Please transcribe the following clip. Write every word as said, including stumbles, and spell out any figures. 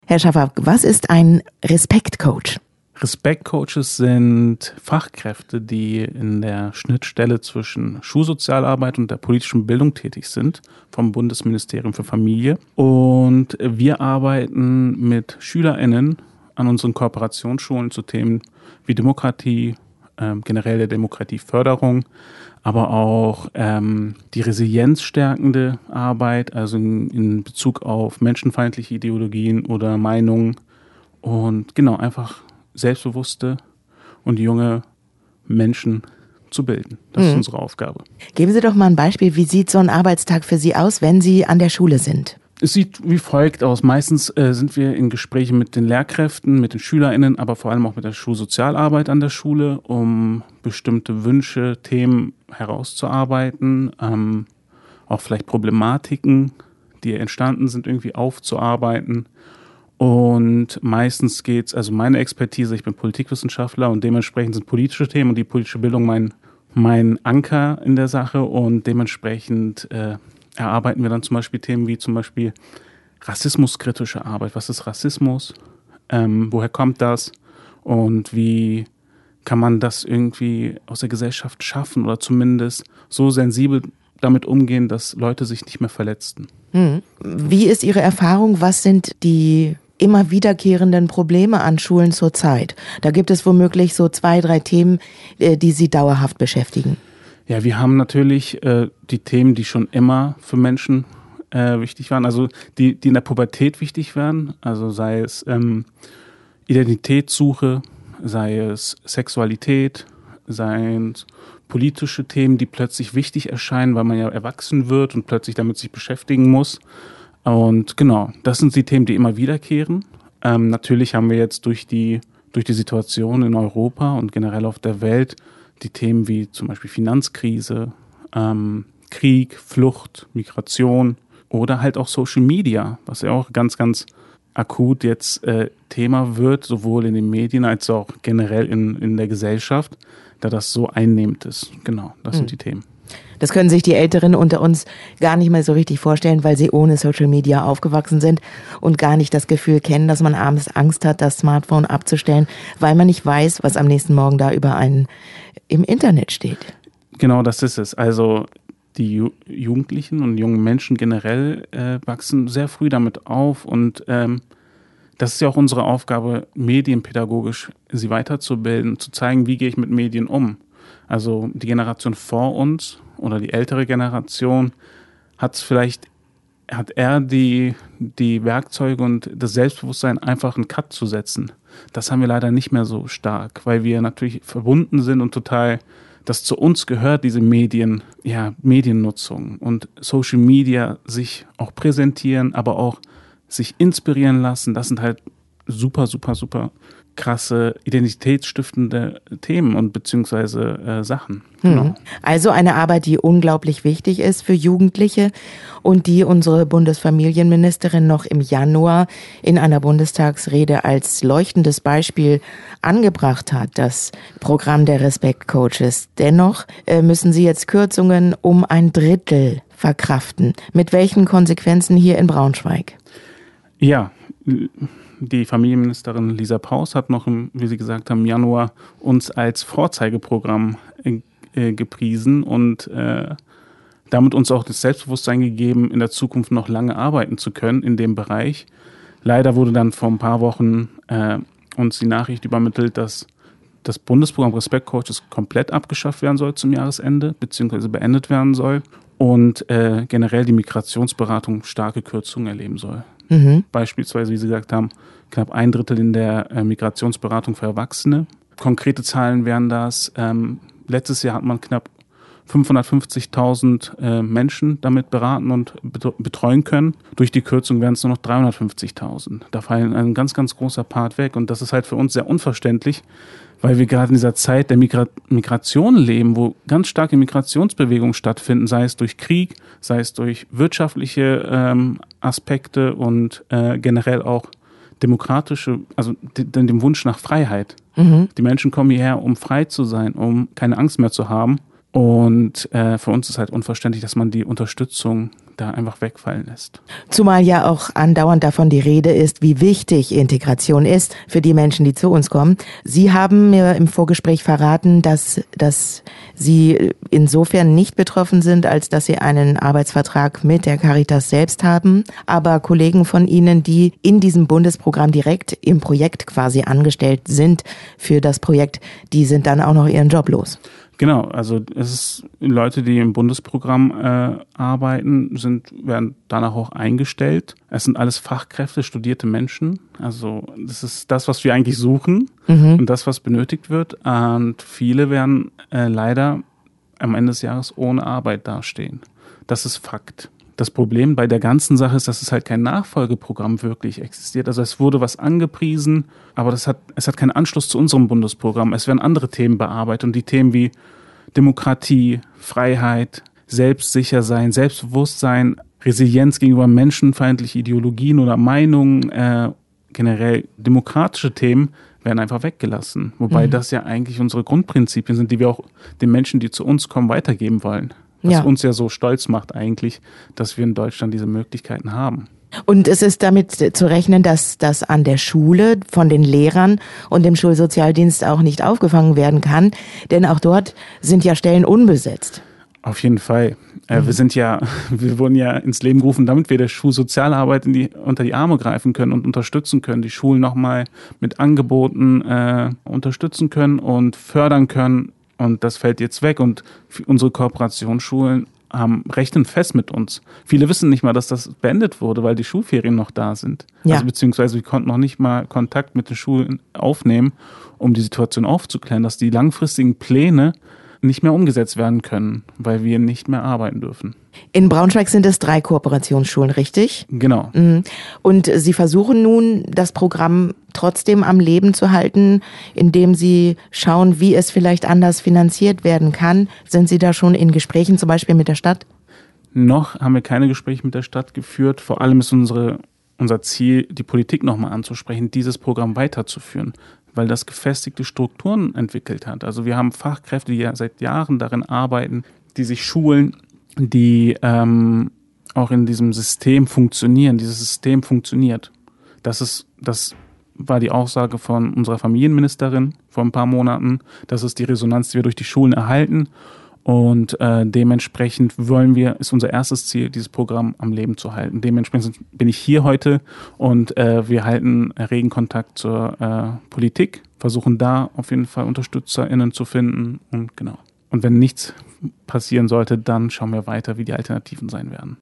Herr Schaffer, was ist ein Respektcoach? Respektcoaches sind Fachkräfte, die in der Schnittstelle zwischen Schulsozialarbeit und der politischen Bildung tätig sind, vom Bundesministerium für Familie. Und wir arbeiten mit SchülerInnen an unseren Kooperationsschulen zu Themen wie Demokratie, äh, generelle Demokratieförderung, aber auch ähm, die resilienzstärkende Arbeit, also in, in Bezug auf menschenfeindliche Ideologien oder Meinungen. Und genau, einfach selbstbewusste und junge Menschen zu bilden. Das mhm. ist unsere Aufgabe. Geben Sie doch mal ein Beispiel, wie sieht so ein Arbeitstag für Sie aus, wenn Sie an der Schule sind? Es sieht wie folgt aus. Meistens äh, sind wir in Gesprächen mit den Lehrkräften, mit den SchülerInnen, aber vor allem auch mit der Schulsozialarbeit an der Schule, um bestimmte Wünsche, Themen herauszuarbeiten, ähm, auch vielleicht Problematiken, die entstanden sind, irgendwie aufzuarbeiten. Und meistens geht's, also meine Expertise, ich bin Politikwissenschaftler und dementsprechend sind politische Themen und die politische Bildung mein, mein Anker in der Sache und dementsprechend äh, erarbeiten wir dann zum Beispiel Themen wie zum Beispiel rassismuskritische Arbeit. Was ist Rassismus? Ähm, woher kommt das? Und wie kann man das irgendwie aus der Gesellschaft schaffen oder zumindest so sensibel damit umgehen, dass Leute sich nicht mehr verletzen? Hm. Wie ist Ihre Erfahrung? Was sind die immer wiederkehrenden Probleme an Schulen zurzeit? Da gibt es womöglich so zwei, drei Themen, die Sie dauerhaft beschäftigen. Ja, wir haben natürlich äh, die Themen, die schon immer für Menschen äh, wichtig waren, also die, die in der Pubertät wichtig waren, also sei es ähm, Identitätssuche, sei es Sexualität, sei es politische Themen, die plötzlich wichtig erscheinen, weil man ja erwachsen wird und plötzlich damit sich beschäftigen muss. Und genau, das sind die Themen, die immer wiederkehren. Ähm, natürlich haben wir jetzt durch die, durch die Situation in Europa und generell auf der Welt die Themen wie zum Beispiel Finanzkrise, ähm, Krieg, Flucht, Migration oder halt auch Social Media, was ja auch ganz, ganz akut jetzt äh, Thema wird, sowohl in den Medien als auch generell in, in der Gesellschaft, da das so einnehmend ist. Genau, das mhm. sind die Themen. Das können sich die Älteren unter uns gar nicht mehr so richtig vorstellen, weil sie ohne Social Media aufgewachsen sind und gar nicht das Gefühl kennen, dass man abends Angst hat, das Smartphone abzustellen, weil man nicht weiß, was am nächsten Morgen da über einen im Internet steht. Genau, das ist es. Also die Ju- Jugendlichen und jungen Menschen generell äh, wachsen sehr früh damit auf und ähm, das ist ja auch unsere Aufgabe, medienpädagogisch sie weiterzubilden, zu zeigen, wie gehe ich mit Medien um. Also die Generation vor uns oder die ältere Generation hat vielleicht, hat eher die, die Werkzeuge und das Selbstbewusstsein, einfach einen Cut zu setzen. Das haben wir leider nicht mehr so stark, weil wir natürlich verbunden sind und total, das zu uns gehört, diese Medien, ja, Mediennutzung und Social Media sich auch präsentieren, aber auch sich inspirieren lassen. Das sind halt super, super, super krasse, identitätsstiftende Themen und beziehungsweise äh, Sachen. Genau. Also eine Arbeit, die unglaublich wichtig ist für Jugendliche und die unsere Bundesfamilienministerin noch im Januar in einer Bundestagsrede als leuchtendes Beispiel angebracht hat, das Programm der Respektcoaches. Dennoch äh, müssen sie jetzt Kürzungen um ein Drittel verkraften. Mit welchen Konsequenzen hier in Braunschweig? Ja, die Familienministerin Lisa Paus hat noch, im, wie Sie gesagt haben, im Januar uns als Vorzeigeprogramm äh, gepriesen und äh, damit uns auch das Selbstbewusstsein gegeben, in der Zukunft noch lange arbeiten zu können in dem Bereich. Leider wurde dann vor ein paar Wochen äh, uns die Nachricht übermittelt, dass das Bundesprogramm Respektcoaches komplett abgeschafft werden soll zum Jahresende, beziehungsweise beendet werden soll und äh, generell die Migrationsberatung starke Kürzungen erleben soll. Mhm. Beispielsweise, wie Sie gesagt haben, knapp ein Drittel in der äh, Migrationsberatung für Erwachsene. Konkrete Zahlen wären das, ähm, letztes Jahr hat man knapp fünfhundertfünfzigtausend äh, Menschen damit beraten und betreuen können. Durch die Kürzung wären es nur noch dreihundertfünfzigtausend. Da fallen ein ganz, ganz großer Part weg und das ist halt für uns sehr unverständlich, weil wir gerade in dieser Zeit der Migra- Migration leben, wo ganz starke Migrationsbewegungen stattfinden, sei es durch Krieg, sei es durch wirtschaftliche ähm, Aspekte und äh, generell auch demokratische, also den, dem Wunsch nach Freiheit. Mhm. Die Menschen kommen hierher, um frei zu sein, um keine Angst mehr zu haben. Und äh, für uns ist halt unverständlich, dass man die Unterstützung da einfach wegfallen lässt. Zumal ja auch andauernd davon die Rede ist, wie wichtig Integration ist für die Menschen, die zu uns kommen. Sie haben mir im Vorgespräch verraten, dass, dass Sie insofern nicht betroffen sind, als dass Sie einen Arbeitsvertrag mit der Caritas selbst haben. Aber Kollegen von Ihnen, die in diesem Bundesprogramm direkt im Projekt quasi angestellt sind für das Projekt, die sind dann auch noch ihren Job los. Genau, also es ist Leute, die im Bundesprogramm äh, arbeiten, sind werden danach auch eingestellt. Es sind alles Fachkräfte, studierte Menschen. Also das ist das, was wir eigentlich suchen mhm. und das, was benötigt wird. Und viele werden äh, leider am Ende des Jahres ohne Arbeit dastehen. Das ist Fakt. Das Problem bei der ganzen Sache ist, dass es halt kein Nachfolgeprogramm wirklich existiert. Also es wurde was angepriesen, aber das hat, es hat keinen Anschluss zu unserem Bundesprogramm. Es werden andere Themen bearbeitet und die Themen wie Demokratie, Freiheit, Selbstsichersein, Selbstbewusstsein, Resilienz gegenüber menschenfeindlichen Ideologien oder Meinungen, äh, generell demokratische Themen werden einfach weggelassen. Wobei mhm. das ja eigentlich unsere Grundprinzipien sind, die wir auch den Menschen, die zu uns kommen, weitergeben wollen. Was ja. uns ja so stolz macht eigentlich, dass wir in Deutschland diese Möglichkeiten haben. Und es ist damit zu rechnen, dass das an der Schule von den Lehrern und dem Schulsozialdienst auch nicht aufgefangen werden kann, denn auch dort sind ja Stellen unbesetzt. Auf jeden Fall. Äh, mhm. Wir sind ja, wir wurden ja ins Leben gerufen, damit wir der Schulsozialarbeit in die, unter die Arme greifen können und unterstützen können, die Schulen nochmal mit Angeboten äh, unterstützen können und fördern können. Und das fällt jetzt weg und unsere Kooperationsschulen haben rechnen fest mit uns. Viele wissen nicht mal, dass das beendet wurde, weil die Schulferien noch da sind. Ja. Also beziehungsweise wir konnten noch nicht mal Kontakt mit den Schulen aufnehmen, um die Situation aufzuklären, dass die langfristigen Pläne nicht mehr umgesetzt werden können, weil wir nicht mehr arbeiten dürfen. In Braunschweig sind es drei Kooperationsschulen, richtig? Genau. Und Sie versuchen nun, das Programm trotzdem am Leben zu halten, indem Sie schauen, wie es vielleicht anders finanziert werden kann. Sind Sie da schon in Gesprächen, zum Beispiel mit der Stadt? Noch haben wir keine Gespräche mit der Stadt geführt. Vor allem ist unsere, unser Ziel, die Politik nochmal anzusprechen, dieses Programm weiterzuführen, weil das gefestigte Strukturen entwickelt hat. Also wir haben Fachkräfte, die ja seit Jahren darin arbeiten, die sich schulen, die ähm, auch in diesem System funktionieren. Dieses System funktioniert. Das ist, das war die Aussage von unserer Familienministerin vor ein paar Monaten. Das ist die Resonanz, die wir durch die Schulen erhalten. Und äh, dementsprechend wollen wir, ist unser erstes Ziel, dieses Programm am Leben zu halten. Dementsprechend bin ich hier heute und äh, wir halten regen Kontakt zur äh, Politik, versuchen da auf jeden Fall UnterstützerInnen zu finden und genau. Und wenn nichts passieren sollte, dann schauen wir weiter, wie die Alternativen sein werden.